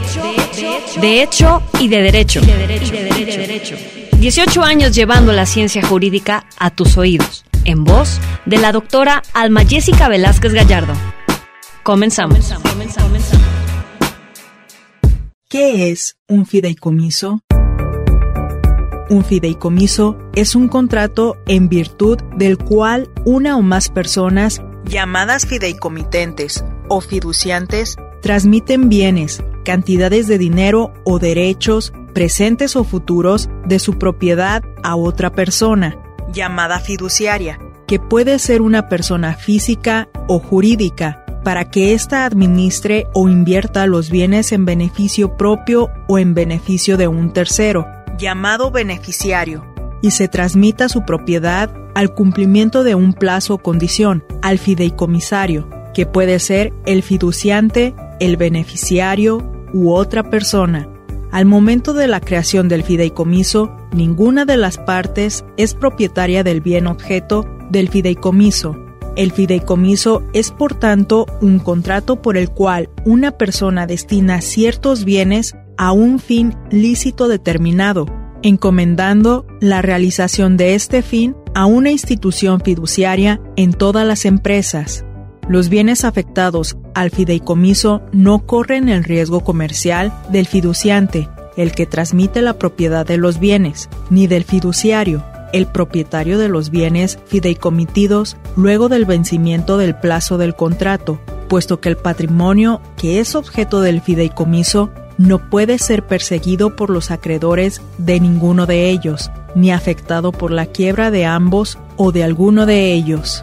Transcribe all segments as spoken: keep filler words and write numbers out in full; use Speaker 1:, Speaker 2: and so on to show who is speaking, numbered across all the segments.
Speaker 1: de hecho y de derecho. dieciocho años llevando la ciencia jurídica a tus oídos, en voz de la doctora Alma Jessica Velázquez Gallardo. Comenzamos.
Speaker 2: ¿Qué es un fideicomiso? Un fideicomiso es un contrato en virtud del cual una o más personas, llamadas fideicomitentes o fiduciantes, transmiten bienes, cantidades de dinero o derechos, presentes o futuros, de su propiedad a otra persona, llamada fiduciaria, que puede ser una persona física o jurídica, para que ésta administre o invierta los bienes en beneficio propio o en beneficio de un tercero, llamado beneficiario, y se transmita su propiedad al cumplimiento de un plazo o condición al fideicomisario, que puede ser el fiduciante, el beneficiario u otra persona. Al momento de la creación del fideicomiso, ninguna de las partes es propietaria del bien objeto del fideicomiso. El fideicomiso es, por tanto, un contrato por el cual una persona destina ciertos bienes a un fin lícito determinado, encomendando la realización de este fin a una institución fiduciaria en todas las empresas. Los bienes afectados al fideicomiso no corren el riesgo comercial del fiduciante, el que transmite la propiedad de los bienes, ni del fiduciario, el propietario de los bienes fideicomitidos luego del vencimiento del plazo del contrato, puesto que el patrimonio que es objeto del fideicomiso no puede ser perseguido por los acreedores de ninguno de ellos, ni afectado por la quiebra de ambos o de alguno de ellos.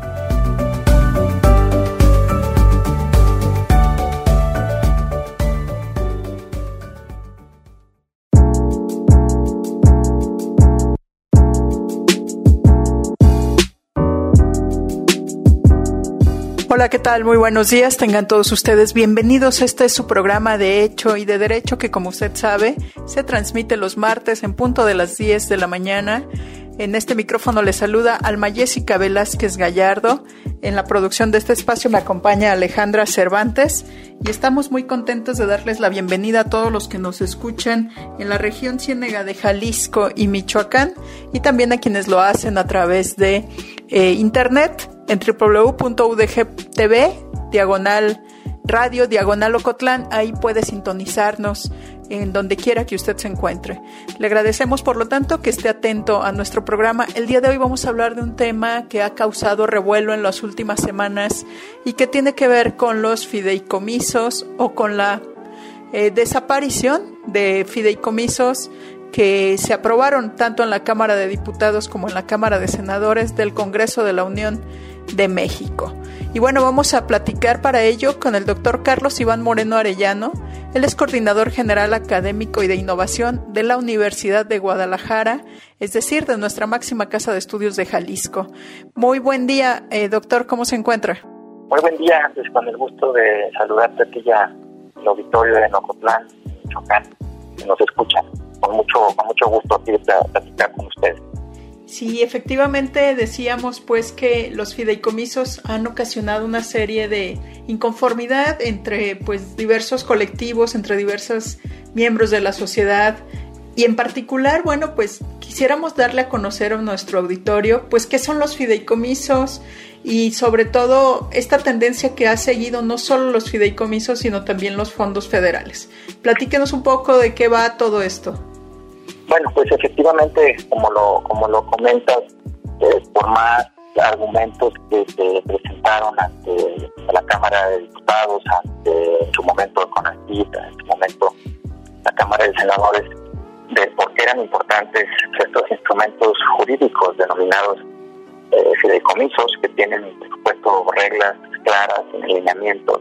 Speaker 3: Hola, ¿qué tal? Muy buenos días, tengan todos ustedes bienvenidos. Este es su programa de Hecho y de Derecho, que, como usted sabe, se transmite los martes en punto de las diez de la mañana. En este micrófono les saluda Alma Jessica Velázquez Gallardo. En la producción de este espacio me acompaña Alejandra Cervantes y estamos muy contentos de darles la bienvenida a todos los que nos escuchan en la región ciénega de Jalisco y Michoacán, y también a quienes lo hacen a través de eh, internet en doble u doble u doble u punto u d g punto t v, diagonal radio, diagonal Ocotlán. Ahí puede sintonizarnos en donde quiera que usted se encuentre. Le agradecemos, por lo tanto, que esté atento a nuestro programa. El día de hoy vamos a hablar de un tema que ha causado revuelo en las últimas semanas y que tiene que ver con los fideicomisos o con la eh, desaparición de fideicomisos que se aprobaron tanto en la Cámara de Diputados como en la Cámara de Senadores del Congreso de la Unión de México. Y bueno, vamos a platicar para ello con el doctor Carlos Iván Moreno Arellano. Él es coordinador general académico y de innovación de la Universidad de Guadalajara, es decir, de nuestra máxima casa de estudios de Jalisco. Muy buen día, eh, doctor, ¿cómo se encuentra?
Speaker 4: Muy buen día, pues con el gusto de saludarte aquí ya en el auditorio de Ocotlán, Michoacán, que nos escuchan. Con mucho, con mucho gusto aquí de platicar con ustedes.
Speaker 3: Sí, efectivamente decíamos pues que los fideicomisos han ocasionado una serie de inconformidad entre pues diversos colectivos, entre diversos miembros de la sociedad, y en particular, bueno, pues quisiéramos darle a conocer a nuestro auditorio pues qué son los fideicomisos y sobre todo esta tendencia que ha seguido no solo los fideicomisos sino también los fondos federales. Platíquenos un poco de qué va todo esto.
Speaker 4: Bueno, pues efectivamente, como lo como lo comentas, eh, por más argumentos que se presentaron ante la Cámara de Diputados, ante en su momento el CONACYT, en su momento la Cámara de Senadores, de por qué eran importantes estos instrumentos jurídicos denominados eh, fideicomisos, que tienen, por supuesto, reglas claras, lineamientos,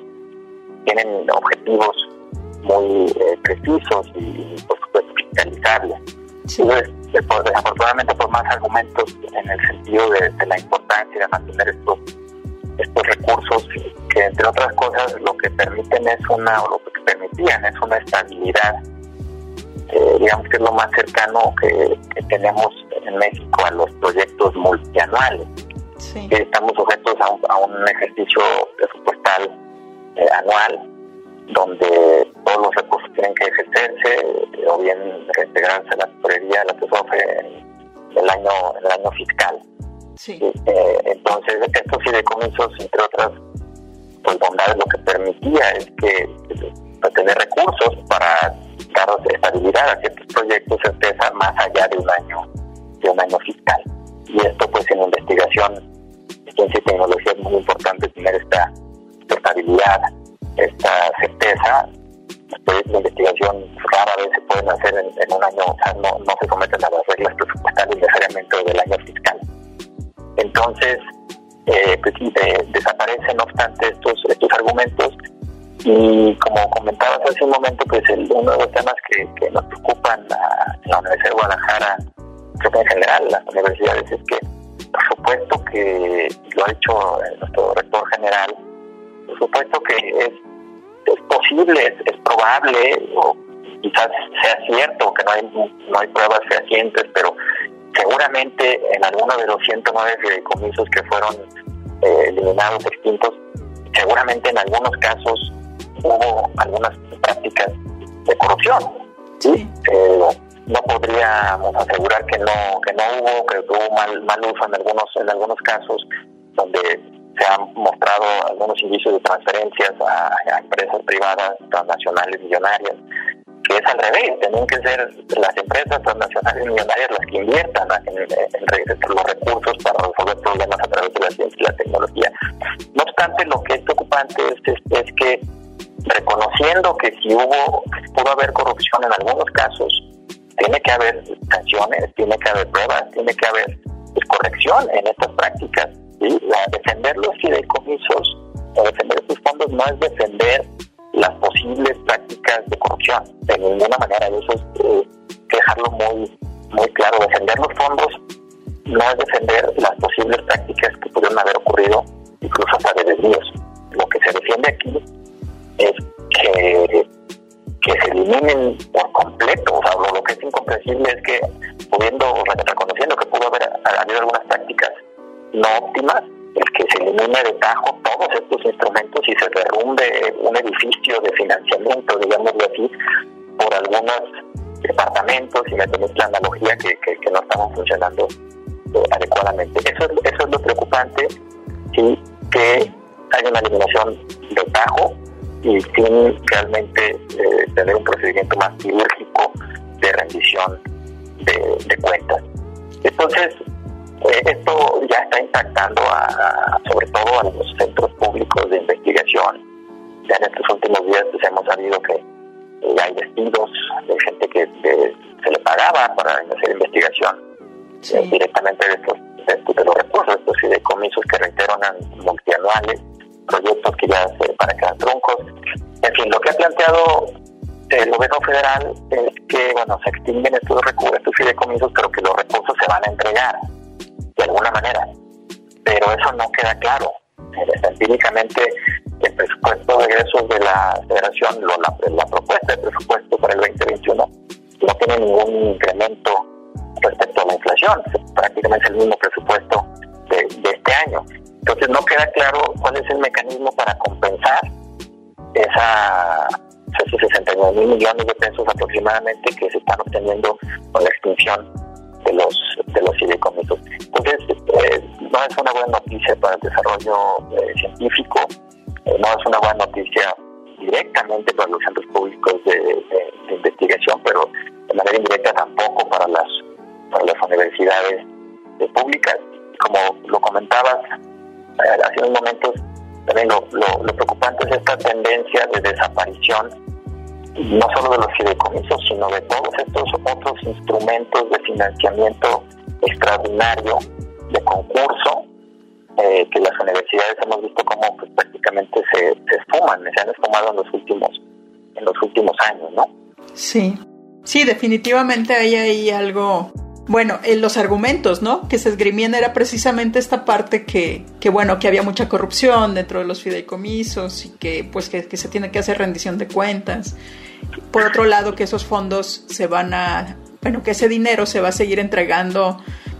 Speaker 4: tienen objetivos muy eh, precisos y, por supuesto, fiscalizables. Sí. Entonces, desafortunadamente, por más argumentos en el sentido de, de la importancia de mantener estos estos recursos, que entre otras cosas lo que permiten es una, o lo que permitían es una estabilidad, eh, digamos que es lo más cercano que, que tenemos en México a los proyectos multianuales. Sí. Que estamos sujetos a un, a un ejercicio presupuestal eh, anual, donde todos los recursos tienen que también reintegrarse a la tesorería de la TESOFE en el año, en el año fiscal.
Speaker 3: Sí.
Speaker 4: Eh, entonces, estos fideicomisos, entre otras pues, bondades, lo que permitía es que pues, tener recursos para dar estabilidad a ciertos proyectos, certeza, más allá de un año, de un año fiscal. Y esto, pues, en investigación, ciencia y tecnología es muy importante tener esta, esta estabilidad, esta certeza. Los proyectos de investigación rara vez se pueden hacer en, en un año, o sea, no, no se someten a las reglas presupuestales necesariamente del año fiscal. Entonces, eh, pues sí, de, desaparecen, no obstante, estos, estos argumentos. Y como comentabas hace un momento, pues el, uno de los temas que, que nos preocupan a, en la Universidad de Guadalajara, creo que en general las universidades, es que, por supuesto que lo ha dicho nuestro rector general, por supuesto que es, es posible, es, es probable, o quizás sea cierto que no hay, no hay pruebas fehacientes, pero seguramente en alguno de los ciento nueve fideicomisos que fueron eh, eliminados, extintos, seguramente en algunos casos hubo algunas prácticas de corrupción.
Speaker 3: Sí.
Speaker 4: Eh, no podríamos asegurar que no que no hubo, que hubo mal, mal uso en algunos en algunos casos donde se han mostrado algunos indicios de transferencias a, a empresas privadas transnacionales millonarias, que es al revés, tienen que ser las empresas transnacionales millonarias las que inviertan en, en, en los recursos para resolver problemas a través de la ciencia y la tecnología. No obstante, lo que es preocupante es, es, es que reconociendo que si hubo, que pudo haber corrupción en algunos casos, tiene que haber sanciones, tiene que haber pruebas, tiene que haber pues, corrección en estas prácticas. ¿Sí? La, defender los fideicomisos o defender estos fondos no es defender las posibles prácticas de corrupción de ninguna manera, y eso es eh, dejarlo muy muy claro. Defender los fondos no es defender las posibles prácticas que pudieron haber ocurrido, incluso hasta de desvíos. Lo que se defiende aquí es que, que se eliminen por completo. O sea, lo, lo que es incomprensible es que, pudiendo, reconociendo que pudo haber habido algunas prácticas no óptimas, es que se elimine de tajo todos estos instrumentos y se derrumbe un edificio de financiamiento, digámoslo así, por algunos departamentos, y me permite la analogía, que, que, que no estamos funcionando eh, adecuadamente. Eso es, eso es lo preocupante, ¿sí? Que hay una eliminación de tajo y sin realmente eh, tener un procedimiento más quirúrgico de rendición de, de cuentas. Entonces, eh, esto ya está impactando a, a, sobre todo a los centros públicos de investigación. Ya en estos últimos días pues, hemos sabido que eh, hay despidos de gente que de, se le pagaba para hacer investigación, sí. eh, directamente de, estos, de, de los recursos, estos fideicomisos que reitero eran multianuales, proyectos que ya se para quedar truncos. En fin, lo que ha planteado el gobierno federal es que, bueno, se extinguen estos recursos, estos fideicomisos, pero que los recursos se van a entregar de alguna manera. Pero eso no queda claro. Empíricamente, el presupuesto de egresos de la Federación, lo, la, la propuesta de presupuesto para el veinte veintiuno, no tiene ningún incremento respecto a la inflación. Prácticamente es el mismo presupuesto de, de este año. Entonces no queda claro cuál es el mecanismo para compensar esa, esos sesenta y nueve mil millones de pesos aproximadamente que se están obteniendo con la extinción de los de los fideicomisos. Entonces eh, no es una buena noticia para el desarrollo eh, científico, eh, no es una buena noticia directamente para los centros públicos de, de, de investigación, pero de manera indirecta tampoco para las para las universidades eh, públicas. Como lo comentabas hace unos momentos, también lo, lo, lo preocupante es esta tendencia de desaparición, no solo de los fideicomisos, sino de todos estos otros instrumentos de financiamiento extraordinario, de concurso, eh, que las universidades hemos visto cómo pues, prácticamente se, se esfuman, se han esfumado en los últimos, en los últimos años, ¿no?
Speaker 3: Sí, sí, definitivamente hay ahí algo. Bueno, en los argumentos, ¿no?, que se esgrimían era precisamente esta parte que, que bueno, que había mucha corrupción dentro de los fideicomisos y que, pues, que, que se tiene que hacer rendición de cuentas. Por otro lado, que esos fondos se van a, bueno, que ese dinero se va a seguir entregando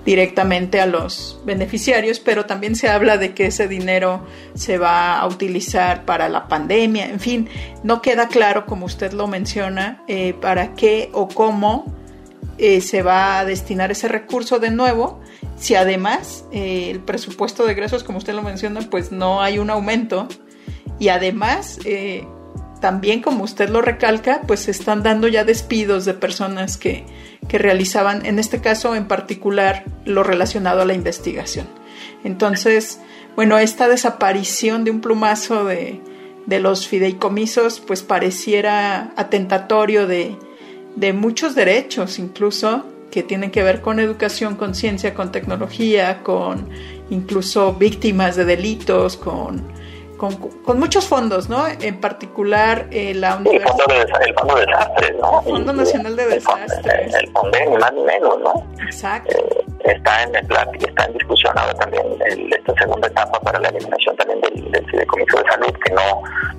Speaker 3: directamente a los beneficiarios, pero también se habla de que ese dinero se va a utilizar para la pandemia. En fin, no queda claro, como usted lo menciona, eh, para qué o cómo eh, se va a destinar ese recurso de nuevo, si además eh, el presupuesto de egresos, como usted lo menciona, pues no hay un aumento, y además eh, también, como usted lo recalca, pues se están dando ya despidos de personas que, que realizaban, en este caso en particular, lo relacionado a la investigación. Entonces, bueno, esta desaparición de un plumazo de, de los fideicomisos, pues pareciera atentatorio de, de muchos derechos, incluso, que tienen que ver con educación, con ciencia, con tecnología, con incluso víctimas de delitos, con... Con, con muchos fondos, ¿no? En particular eh, la
Speaker 4: universidad. El fondo de, el fondo de desastres, ¿no?
Speaker 3: El Fondo
Speaker 4: y,
Speaker 3: Nacional de Desastres.
Speaker 4: El fondo, ni más ni menos, ¿no?
Speaker 3: Exacto.
Speaker 4: Eh, está en el plática, está en discusión ahora también el, esta segunda etapa para la eliminación también del, del fideicomiso de salud, que no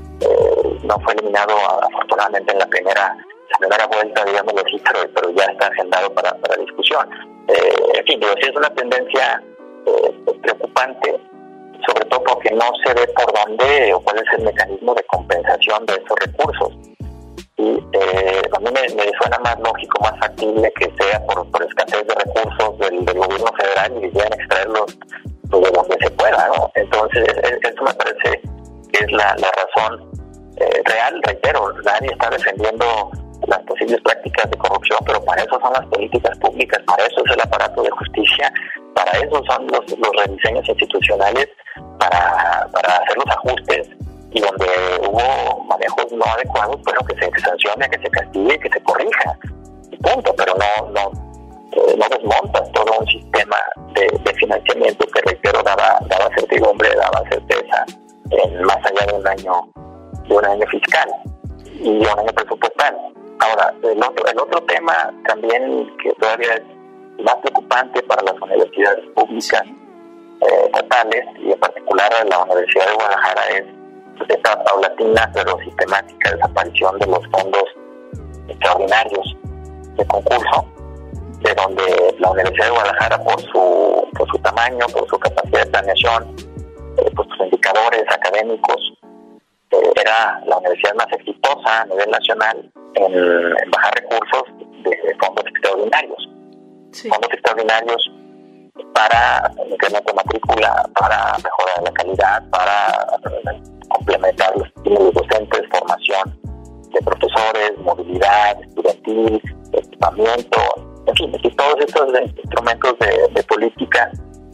Speaker 4: eh, no fue eliminado afortunadamente en la primera la primera vuelta, digámoslo así, pero, pero ya está agendado para, para discusión. Eh, en fin, digo, sí es una tendencia eh, preocupante, sobre todo porque no se ve por dónde o cuál es el mecanismo de compensación de esos recursos. Y eh, a mí me, me suena más lógico, más factible que sea por, por escasez de recursos del, del gobierno federal y quieran extraerlos pues, de donde se pueda, ¿no? Entonces, eso me parece que es la, la razón eh, real. Reitero, nadie está defendiendo las posibles prácticas de corrupción, pero para eso son las políticas públicas, para eso es el aparato de justicia, para eso son los, los rediseños institucionales, para, para hacer los ajustes, y donde hubo manejos no adecuados, bueno, que se sancione, que se castigue, que se corrija, y punto, pero no no eh, no desmontas todo un sistema de, de financiamiento que, reitero, daba, daba certidumbre, daba certeza en más allá de un año de un año fiscal y de un año presupuestal. Ahora, el otro, el otro tema también que todavía es más preocupante para las universidades públicas eh, estatales, y en particular la Universidad de Guadalajara, es esta paulatina pero sistemática desaparición de los fondos extraordinarios de concurso, de donde la Universidad de Guadalajara, por su por su tamaño, por su capacidad de planeación, eh, por sus indicadores académicos, eh, era la universidad más exitosa a nivel nacional en, en bajar recursos de fondos extraordinarios. Sí. Fondos extraordinarios para incremento de matrícula, para mejorar la calidad, para complementar los estímulos docentes, formación de profesores, movilidad estudiantil, equipamiento, en fin, y todos estos instrumentos de, de política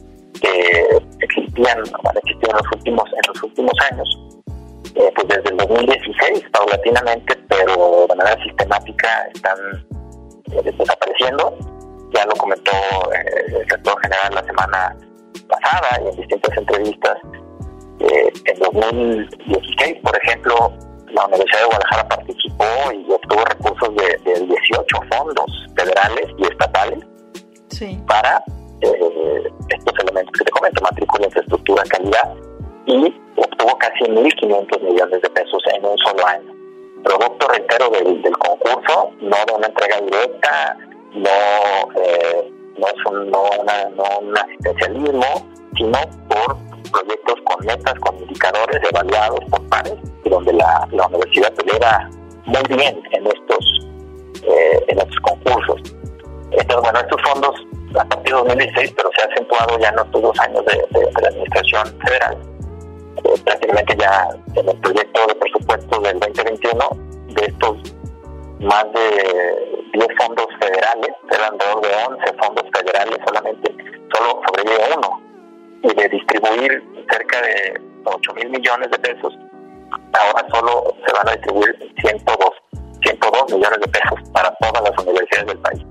Speaker 4: que existían, han existido en los últimos, en los últimos años, eh, pues desde el dos mil dieciséis, paulatinamente, pero de manera sistemática, están eh, desapareciendo. Ya lo comentó eh, el sector general la semana pasada y en distintas entrevistas. Eh, en dos mil dieciséis, por ejemplo, la Universidad de Guadalajara participó y obtuvo recursos de, de dieciocho fondos federales y estatales, sí, para eh, estos elementos que te comento: matrícula, infraestructura, calidad, y obtuvo casi mil quinientos millones de pesos en un solo año. Producto, reitero, del, del concurso, no de una entrega directa, no, eh, no es un, no una, no un asistencialismo, sino por proyectos con metas, con indicadores evaluados por pares, y donde la, la universidad pelea muy bien en estos eh, en estos concursos. Entonces, bueno, estos fondos a partir de dos mil dieciséis, pero se ha acentuado ya en estos dos años de, de, de la administración federal. Eh, prácticamente ya en el proyecto de presupuesto del veinte veintiuno, de estos más de diez fondos federales, eran alrededor de once fondos federales, solamente solo sobrevive uno, y de distribuir cerca de ocho mil millones de pesos, ahora solo se van a distribuir ciento dos millones de pesos para todas las universidades del país.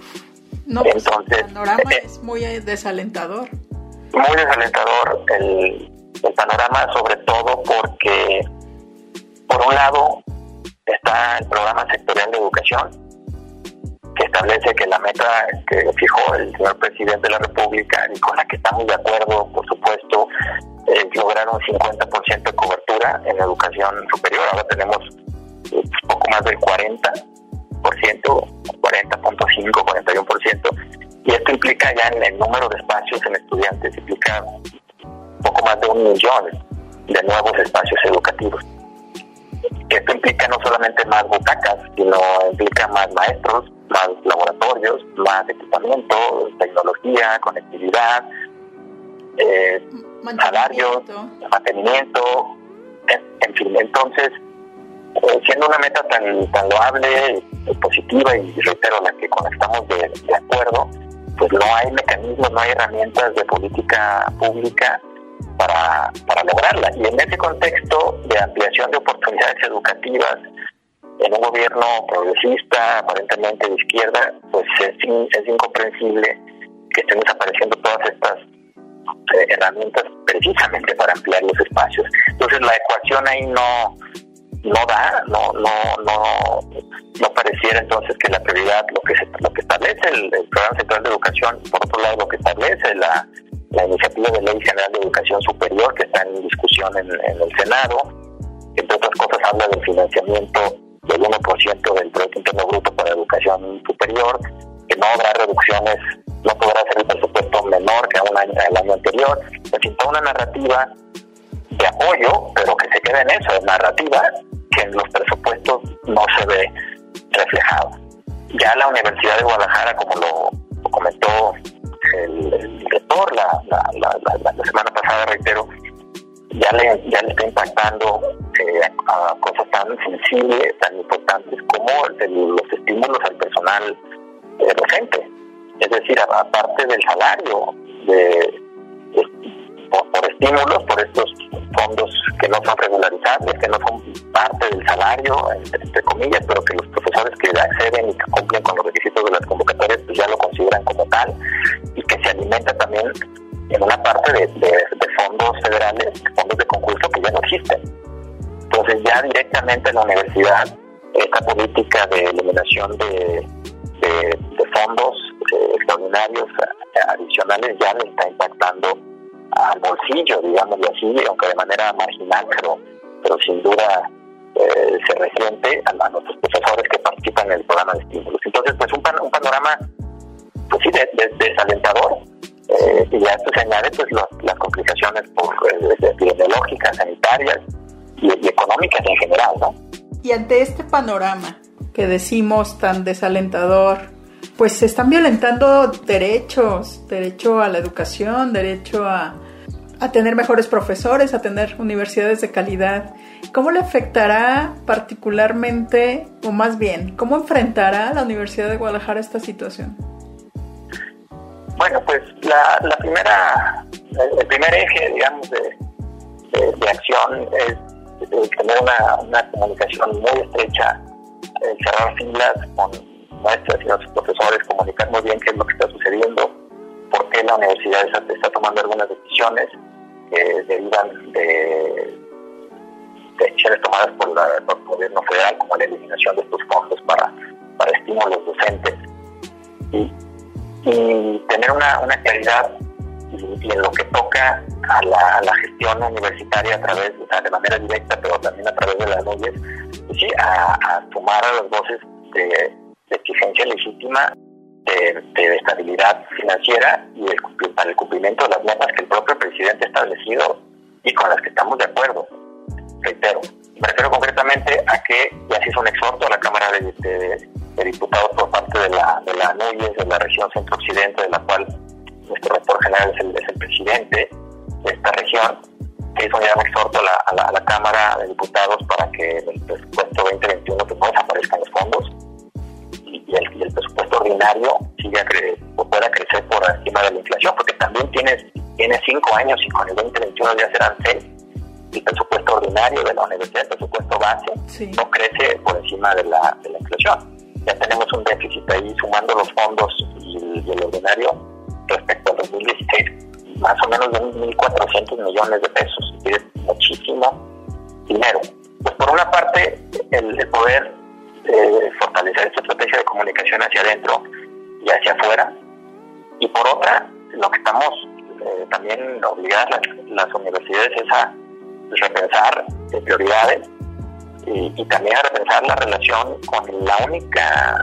Speaker 3: No, pues entonces el panorama eh, es muy desalentador.
Speaker 4: Muy desalentador el, el panorama, sobre todo porque, por un lado, está el programa sectorial de educación, que establece que la meta que fijó el señor presidente de la República, y con la que estamos de acuerdo, por supuesto, es lograr un cincuenta por ciento de cobertura en educación superior. Ahora tenemos eh, poco más del cuarenta por ciento, cuarenta punto cinco, cuarenta y uno por ciento, y esto implica ya en el número de espacios en estudiantes, implica poco más de un millón de nuevos espacios educativos. Esto implica no solamente más butacas, sino implica más maestros, más laboratorios, más equipamiento, tecnología, conectividad, eh, salarios, mantenimiento, en, en fin. Entonces, eh, siendo una meta tan, tan loable y positiva, y reitero, la que con la que estamos de, de acuerdo, pues no hay mecanismos, no hay herramientas de política pública para, para lograrla. Y en ese contexto de ampliación de oportunidades educativas en un gobierno progresista, aparentemente de izquierda, pues es, in, es incomprensible que estén desapareciendo todas estas eh, herramientas precisamente para ampliar los espacios. Entonces la ecuación ahí no no da, no no no no pareciera entonces que la prioridad, lo que se, lo que establece el, el Programa Central de Educación, por otro lado lo que establece la la iniciativa de Ley General de Educación Superior que está en discusión en, en el Senado, que entre otras cosas habla del financiamiento del uno por ciento del Producto Interno Bruto para educación superior, que no habrá reducciones, no podrá ser el presupuesto menor que un año, el año anterior. En fin, toda una narrativa de apoyo, pero que se queda en eso, en narrativa, que en los presupuestos no se ve reflejado. Ya la Universidad de Guadalajara, como lo, lo comentó el, el rector la, la, la, la, la semana pasada, reitero, ya le, ya le está impactando eh, a, a cosas tan sensibles, tan importantes como el, los estímulos al personal eh, docente. Es decir, aparte del salario, de, de, por, por estímulos, por estos fondos que no son regularizables, que no son parte del salario, entre, entre comillas, pero que los profesores que acceden y que cumplen con los requisitos de las convocatorias, pues ya lo consideran como tal, y que se alimenta también en una parte de, de, de fondos federales, fondos de concurso que ya no existen. Entonces ya directamente en la universidad, esta política de eliminación de, de, de fondos eh, extraordinarios eh, adicionales ya le está impactando al bolsillo, digámoslo así, aunque de manera marginal, pero, pero sin duda eh, se resiente a, a nuestros profesores que participan en el programa de estímulos. Entonces, pues un, pan, un panorama pues sí, de, de, desalentador. Eh, y a esto se añade pues los, las complicaciones por eh, epidemiológicas, sanitarias y, y económicas en general, ¿no?
Speaker 3: Y ante este panorama que decimos tan desalentador, pues se están violentando derechos, derecho a la educación, derecho a, a tener mejores profesores, a tener universidades de calidad. ¿Cómo le afectará particularmente, o más bien, cómo enfrentará la Universidad de Guadalajara esta situación?
Speaker 4: Bueno, pues la, la primera, el, el primer eje, digamos, de, de, de acción es, es tener una, una comunicación muy estrecha, eh, cerrar filas con nuestras y nuestros profesores, comunicar muy bien qué es lo que está sucediendo, por qué la universidad está, está tomando algunas decisiones que derivan de, de decisiones tomadas por, la, por el gobierno federal, como la eliminación de estos fondos para, para estímulos docentes. Y, y tener una, una claridad y, y en lo que toca a la, a la gestión universitaria a través, o sea, de manera directa, pero también a través de las leyes, sí, a, a sumar a las voces de, de exigencia legítima de, de estabilidad financiera y el, para el cumplimiento de las metas que el propio presidente ha establecido y con las que estamos de acuerdo. Reitero, me refiero concretamente a que ya se hizo un exhorto a la Cámara de, de, de Diputados por parte de la de la NUYES, de la región centro-occidente, de la cual nuestro rector general es el, es el presidente de esta región, que hizo ya un exhorto a la, a, la, a la Cámara de Diputados para que en el presupuesto veinte veintiuno pues, no desaparezcan los fondos y, y, el, y el presupuesto ordinario siga cre, pueda crecer por encima de la inflación, porque también tiene, tiene cinco años y con el veinte veintiuno ya serán seis. El presupuesto ordinario de la universidad, el presupuesto base, sí, no crece por encima de la, de la inflación. Ya tenemos un déficit ahí sumando los fondos y el, y el ordinario respecto al dos mil dieciséis, más o menos de mil cuatrocientos millones de pesos, es decir, muchísimo dinero. Pues por una parte, el, el poder eh, fortalecer esta estrategia de comunicación hacia adentro y hacia afuera, y por otra, lo que estamos eh, también obligadas las, las universidades es a repensar eh, prioridades y, y también a repensar la relación con la única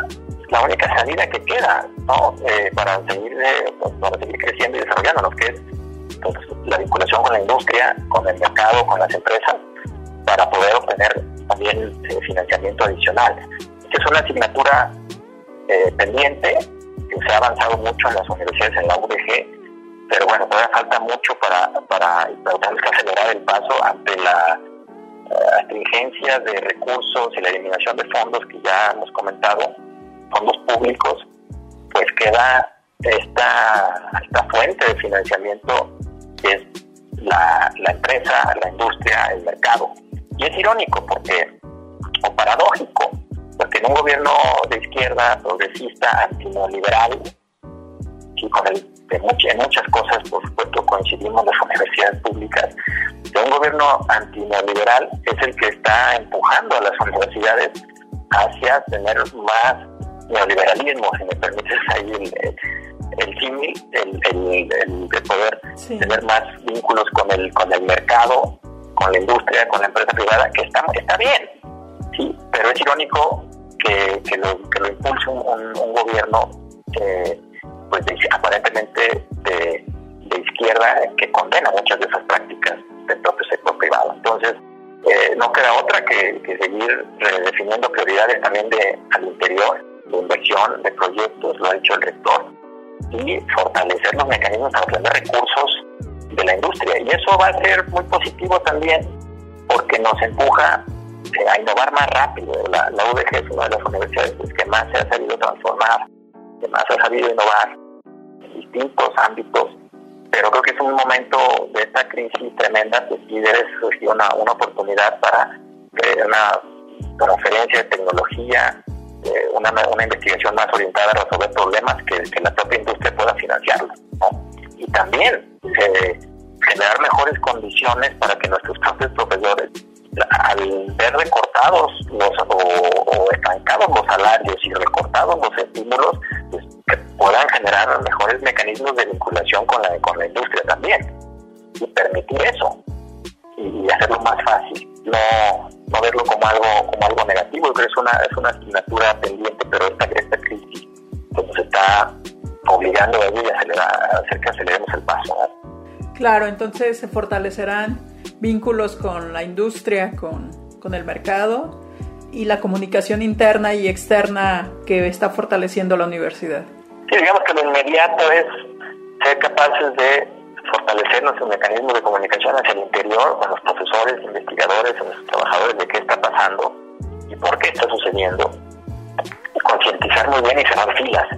Speaker 4: la única salida que queda, ¿no? Eh, para seguir eh, para seguir creciendo y desarrollándonos, que es pues, la vinculación con la industria, con el mercado, con las empresas, para poder obtener también eh, financiamiento adicional. Esta es una asignatura eh, pendiente, que se ha avanzado mucho en las universidades, en la U D G, pero bueno, todavía falta mucho para, para, para tenemos que acelerar el paso ante la uh, astringencia de recursos y la eliminación de fondos que ya hemos comentado, fondos públicos. Pues queda esta, esta fuente de financiamiento que es la, la empresa, la industria, el mercado. Y es irónico porque, o paradójico, porque en un gobierno de izquierda, progresista, antineoliberal, y con el, de much, en muchas cosas, por supuesto, coincidimos las universidades públicas, de un gobierno antineoliberal es el que está empujando a las universidades hacia tener más neoliberalismo, si me permites ahí el, el símil, el, el, el de poder sí. tener más vínculos con el, con el mercado, con la industria, con la empresa privada, que está, está bien, sí, pero es irónico que, que, lo, que lo impulse un, un, un gobierno eh, pues de, aparentemente de, de izquierda, que condena muchas de esas prácticas del propio sector privado. Entonces, eh, no queda otra que, que seguir redefiniendo prioridades también de al interior, de inversión, de proyectos, lo ha dicho el rector, y fortalecer los mecanismos para obtener recursos de la industria. Y eso va a ser muy positivo también, porque nos empuja eh, a innovar más rápido. La, la U D G es una de las universidades pues, que más se ha sabido transformar, que más ha sabido innovar en distintos ámbitos, pero creo que es un momento de esta crisis tremenda, pues sí debe surgir una, una oportunidad para eh, una transferencia de tecnología, eh, una, una investigación más orientada a resolver problemas que, que la propia industria pueda financiarlo, ¿no? Y también eh, generar mejores condiciones para que nuestros propios profesores, al ver recortados los o, o estancados los salarios y recortados los estímulos, pues, que puedan generar mejores mecanismos de vinculación con la, con la industria también, y permitir eso y hacerlo más fácil, no, no verlo como algo como algo negativo. Yo creo que es una, es una asignatura pendiente, pero esta, esta crisis pues, nos está obligando a ello y a, acelerar, a hacer que aceleremos el paso, ¿no?
Speaker 3: Claro, entonces se fortalecerán vínculos con la industria, con, con el mercado y la comunicación interna y externa que está fortaleciendo la universidad.
Speaker 4: Sí, digamos que lo inmediato es ser capaces de fortalecer nuestros mecanismos de comunicación hacia el interior, con los profesores, investigadores, con los trabajadores de qué está pasando y por qué está sucediendo, y concientizar muy bien y cerrar filas.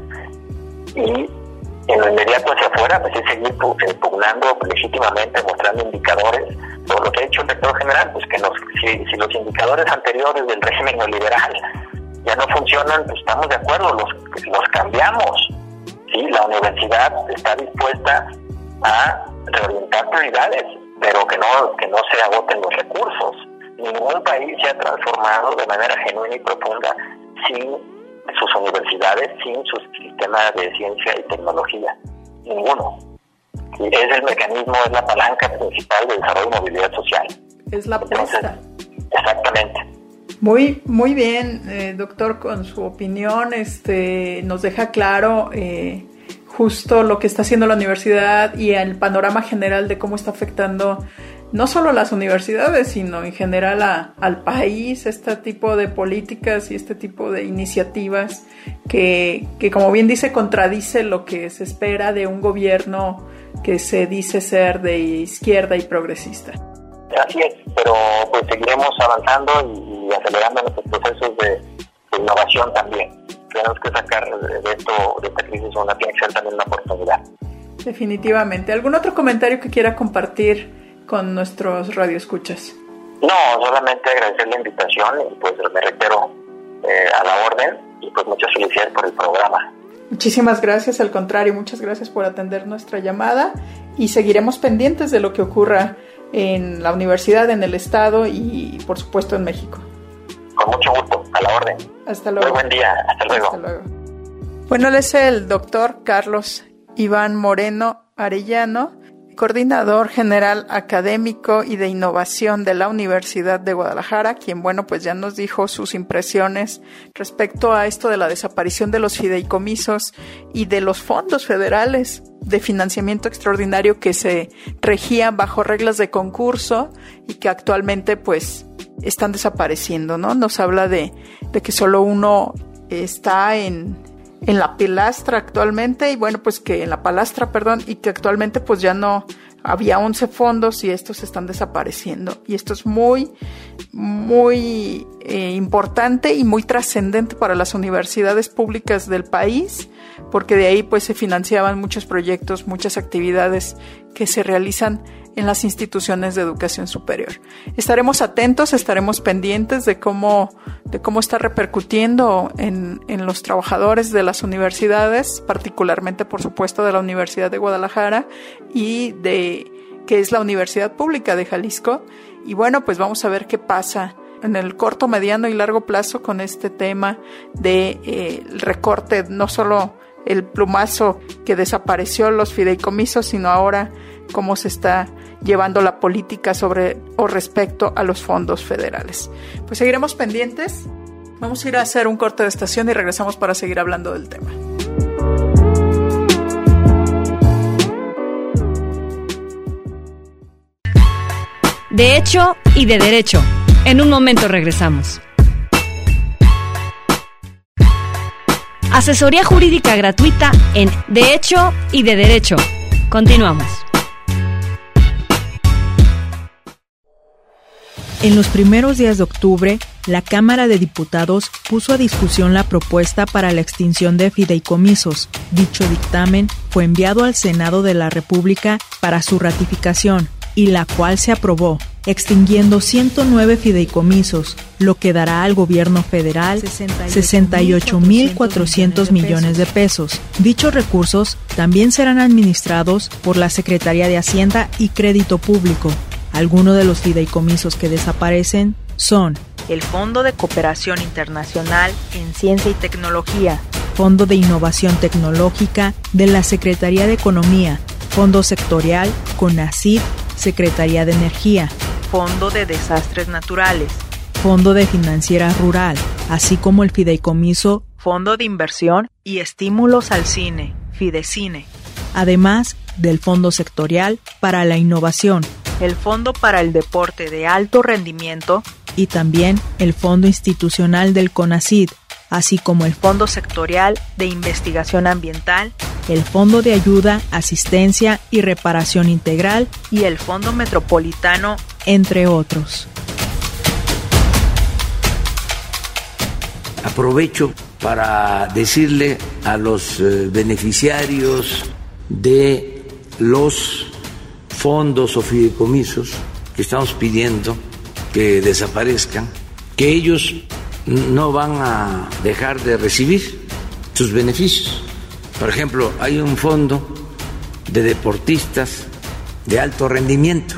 Speaker 4: Y en lo inmediato hacia afuera, pues es seguir pugnando legítimamente, mostrando indicadores. Todo lo que ha hecho el rector general, pues que nos, si, si los indicadores anteriores del régimen neoliberal ya no funcionan, pues estamos de acuerdo, los, los cambiamos. Sí, la universidad está dispuesta a reorientar prioridades, pero que no, que no se agoten los recursos. Ningún país se ha transformado de manera genuina y profunda sin sus universidades, sin su sistema de ciencia y tecnología. Ninguno. Y es el mecanismo, es la palanca principal de desarrollo y movilidad social.
Speaker 3: Es la apuesta.
Speaker 4: Exactamente.
Speaker 3: Muy, muy bien, eh, doctor, con su opinión, este, nos deja claro eh, justo lo que está haciendo la universidad y el panorama general de cómo está afectando no solo a las universidades, sino en general a, al país, este tipo de políticas y este tipo de iniciativas que, que, como bien dice, contradice lo que se espera de un gobierno que se dice ser de izquierda y progresista.
Speaker 4: Así es, pero pues seguiremos avanzando y, y acelerando nuestros procesos de, de innovación también. Tenemos que sacar de esto, de esta crisis, una tiene que ser también una oportunidad.
Speaker 3: Definitivamente. ¿Algún otro comentario que quiera compartir con nuestros radioescuchas?
Speaker 4: No, solamente agradecer la invitación y pues me reitero eh, a la orden y pues muchas felicidades por el programa.
Speaker 3: Muchísimas gracias, al contrario, muchas gracias por atender nuestra llamada y seguiremos pendientes de lo que ocurra en la universidad, en el estado y por supuesto en México.
Speaker 4: Con mucho gusto, a la orden.
Speaker 3: Hasta luego.
Speaker 4: Muy buen día, hasta luego.
Speaker 3: Hasta luego. Bueno, él es el doctor Carlos Iván Moreno Arellano, coordinador general académico y de innovación de la Universidad de Guadalajara, quien, bueno, pues ya nos dijo sus impresiones respecto a esto de la desaparición de los fideicomisos y de los fondos federales de financiamiento extraordinario que se regían bajo reglas de concurso y que actualmente, pues, están desapareciendo, ¿no? Nos habla de, de que solo uno está en... en la pilastra actualmente y bueno, pues que en la palastra, perdón, y que actualmente pues ya no había once fondos y estos están desapareciendo. Y esto es muy, muy eh, importante y muy trascendente para las universidades públicas del país, porque de ahí pues se financiaban muchos proyectos, muchas actividades que se realizan en las instituciones de educación superior. Estaremos atentos, estaremos pendientes de cómo, de cómo está repercutiendo en, en los trabajadores de las universidades, particularmente, por supuesto, de la Universidad de Guadalajara y de que es la Universidad Pública de Jalisco. Y bueno, pues vamos a ver qué pasa en el corto, mediano y largo plazo con este tema de eh, el recorte, no solo el plumazo que desapareció los fideicomisos, sino ahora cómo se está llevando la política sobre o respecto a los fondos federales. Pues seguiremos pendientes. Vamos a ir a hacer un corte de estación y regresamos para seguir hablando del tema.
Speaker 1: De hecho y de derecho. En un momento regresamos. Asesoría jurídica gratuita en De hecho y de derecho. Continuamos.
Speaker 2: En los primeros días de octubre, la Cámara de Diputados puso a discusión la propuesta para la extinción de fideicomisos. Dicho dictamen fue enviado al Senado de la República para su ratificación, y la cual se aprobó, extinguiendo ciento nueve fideicomisos, lo que dará al gobierno federal sesenta y ocho mil cuatrocientos millones de pesos. Dichos recursos también serán administrados por la Secretaría de Hacienda y Crédito Público. Algunos de los fideicomisos que desaparecen son el Fondo de Cooperación Internacional en Ciencia y Tecnología, Fondo de Innovación Tecnológica de la Secretaría de Economía, Fondo Sectorial CONACYT, Secretaría de Energía, Fondo de Desastres Naturales, Fondo de Financiera Rural, así como el fideicomiso Fondo de Inversión y Estímulos al Cine, Fidecine, además del Fondo Sectorial para la Innovación, el Fondo para el Deporte de Alto Rendimiento y también el Fondo Institucional del CONACYT, así como el Fondo Sectorial de Investigación Ambiental, el Fondo de Ayuda, Asistencia y Reparación Integral y el Fondo Metropolitano, entre otros.
Speaker 5: Aprovecho para decirle a los eh, beneficiarios de los fondos o fideicomisos que estamos pidiendo que desaparezcan, que ellos no van a dejar de recibir sus beneficios. Por ejemplo, hay un fondo de deportistas de alto rendimiento.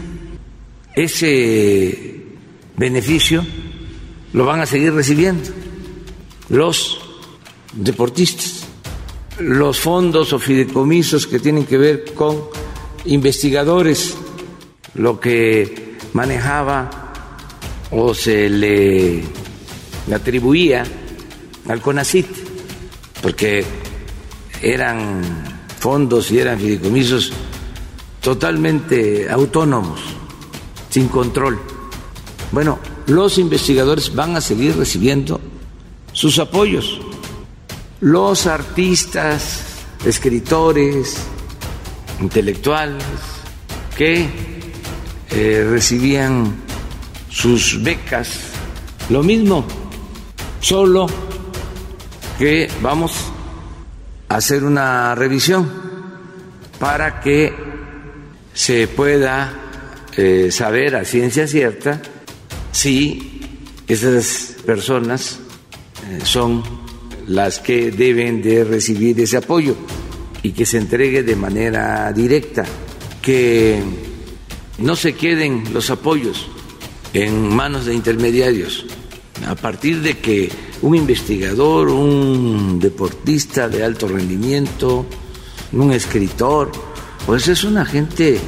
Speaker 5: Ese beneficio lo van a seguir recibiendo los deportistas. Los fondos o fideicomisos que tienen que ver con investigadores, lo que manejaba o se le atribuía al CONACYT, porque eran fondos y eran fideicomisos totalmente autónomos, sin control. Bueno, los investigadores van a seguir recibiendo sus apoyos. Los artistas, escritores, intelectuales que eh, recibían sus becas, lo mismo, solo que vamos a hacer una revisión para que se pueda eh, saber a ciencia cierta si esas personas eh, son las que deben de recibir ese apoyo y que se entregue de manera directa, que no se queden los apoyos en manos de intermediarios. A partir de que un investigador, un deportista de alto rendimiento, un escritor, pues es una gente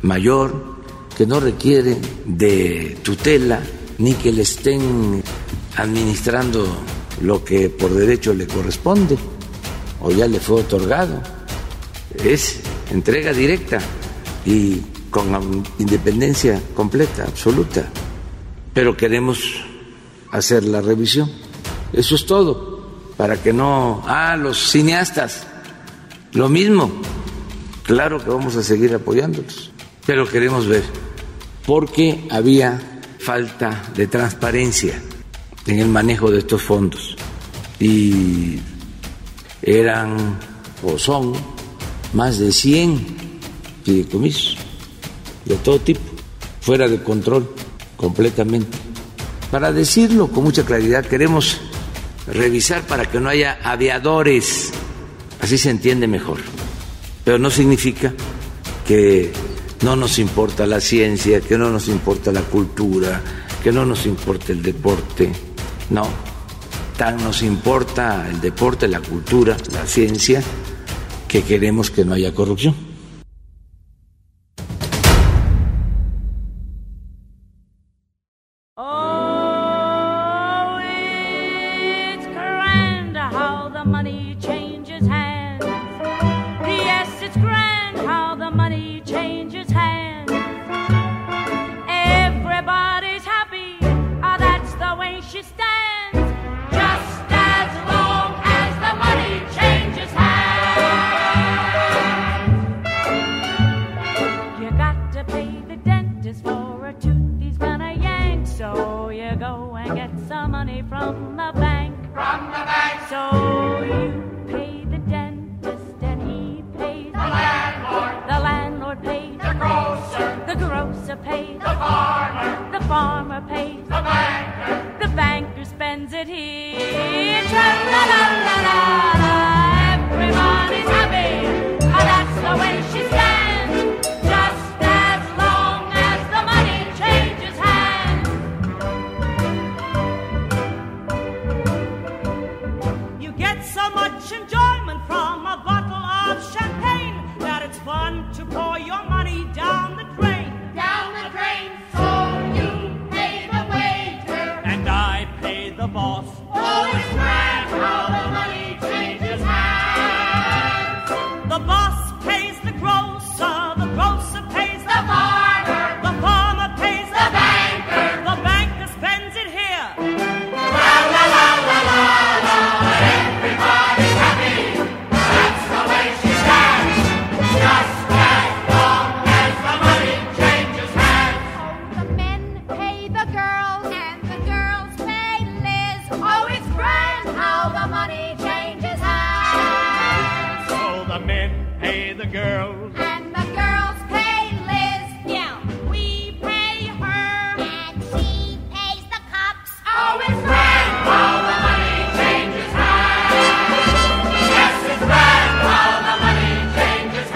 Speaker 5: mayor, que no requiere de tutela ni que le estén administrando lo que por derecho le corresponde o ya le fue otorgado. Es entrega directa y con independencia completa, absoluta. Pero queremos hacer la revisión. Eso es todo, para que no... Ah, los cineastas, lo mismo. Claro que vamos a seguir apoyándolos, pero queremos ver, porque había falta de transparencia en el manejo de estos fondos y eran o son más de cien fideicomisos de todo tipo, fuera de control completamente. Para decirlo con mucha claridad, queremos revisar para que no haya aviadores, así se entiende mejor, pero no significa que no nos importa la ciencia, que no nos importa la cultura, que no nos importa el deporte. No, tan nos importa el deporte, la cultura, la ciencia, que queremos que no haya corrupción.
Speaker 6: Oh, it's grand how the money changes hands. Yes, it's grand how the money changes hands. Everybody's happy, oh, that's the way she stands. Just as long as the money changes hands. You got to pay the dentist for a tooth he's gonna yank, so you go and get some money from the bank. From the bank. So you pay the dentist and he pays the, the landlord. The landlord pays the grocer. The grocer pays the farmer. The farmer pays the banker. The banker spends it here. Tra-la-la-la-la-la. Everybody's happy. Oh, that's the way she stands. Just as long as the money changes hands. You get so much enjoyment from a bottle of champagne that it's fun to pour your money down the drain. Down the drain. So you pay the waiter and I pay the boss. Oh, it's grand how the money changes hands. The boss pays the grocer, the grocer pays the farmer, the farmer pays the banker, the banker spends it here. La la la la la la, everybody's happy. That's the way she stands. Just as long as the money changes hands. Oh, the men pay the girls and the girls pay Liz. Oh, it's grand how the money changes hands. So the men pay the girls and the girls pay Liz. Yeah, we pay her and she pays the cops. Oh, it's grand how the money changes hands. Yes, it's grand how the money changes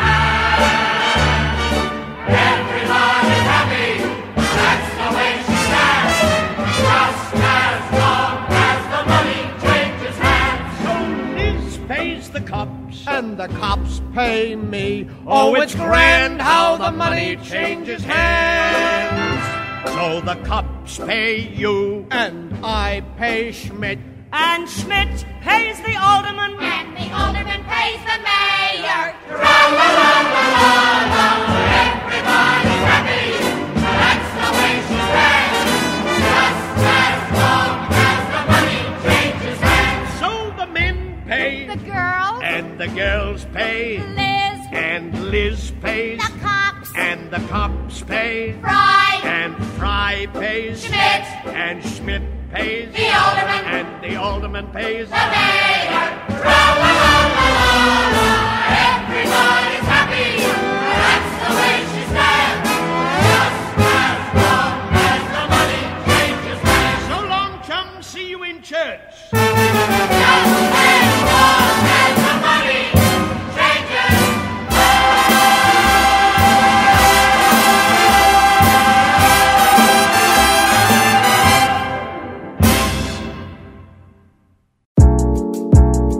Speaker 6: hands. Everybody's happy. That's the way she stands. Just as long as the money changes hands.
Speaker 7: So Liz pays the cops and the cops pay me. Oh, it's grand how the money changes hands. So the cops pay you and I pay Schmidt.
Speaker 6: And Schmidt pays the alderman, and the alderman pays the mayor. Tra-la-la-la-la-la, everybody's happy. That's the way she stands. Just as long as the money changes hands.
Speaker 7: So the men pay
Speaker 6: The girls,
Speaker 7: and the girls pay
Speaker 6: Liz,
Speaker 7: and Liz pays
Speaker 6: the cops,
Speaker 7: and the cops pay
Speaker 6: Fry,
Speaker 7: and Fry pays
Speaker 6: Schmidt,
Speaker 7: and Schmidt pays
Speaker 6: the alderman,
Speaker 7: and the alderman pays
Speaker 6: the mayor. Tra-la-la-la-la-la, everybody's happy. That's the way she stands. Just as long as the money changes hands.
Speaker 7: So long, chum, see you in church.
Speaker 6: Just as long as the money changes hands.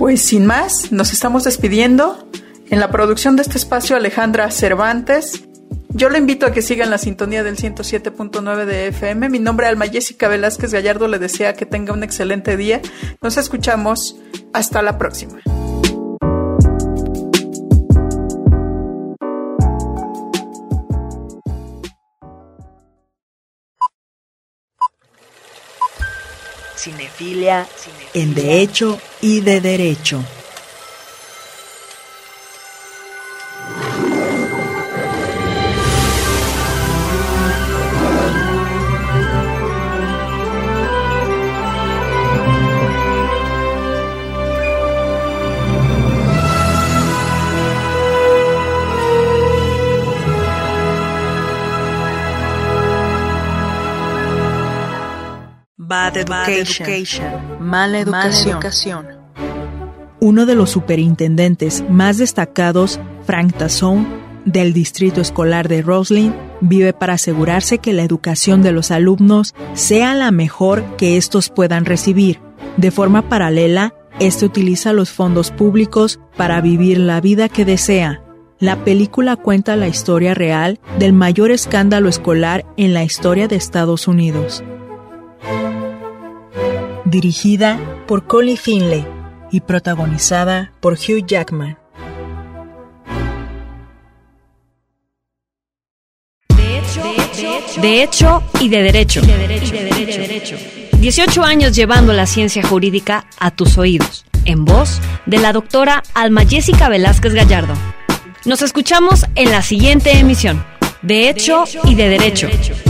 Speaker 3: Pues sin más, nos estamos despidiendo. En la producción de este espacio, Alejandra Cervantes. Yo le invito a que sigan la sintonía del ciento siete punto nueve de F M. Mi nombre es Alma Jessica Velázquez Gallardo. Le desea que tenga un excelente día. Nos escuchamos. Hasta la próxima.
Speaker 2: Cinefilia, en De Hecho y de Derecho. Bad education. education. Mala educación. Mala educación. Uno de los superintendentes más destacados, Frank Tassone, del Distrito Escolar de Roslyn, vive para asegurarse que la educación de los alumnos sea la mejor que estos puedan recibir. De forma paralela, este utiliza los fondos públicos para vivir la vida que desea. La película cuenta la historia real del mayor escándalo escolar en la historia de Estados Unidos. Dirigida por Collie Finley y protagonizada por Hugh Jackman.
Speaker 1: De hecho, de hecho, de hecho y de derecho. Y de derecho, y de derecho, y de derecho. dieciocho años llevando la ciencia jurídica a tus oídos, en voz de la doctora Alma Jessica Velázquez Gallardo. Nos escuchamos en la siguiente emisión. De hecho, de hecho y de derecho. Y de derecho.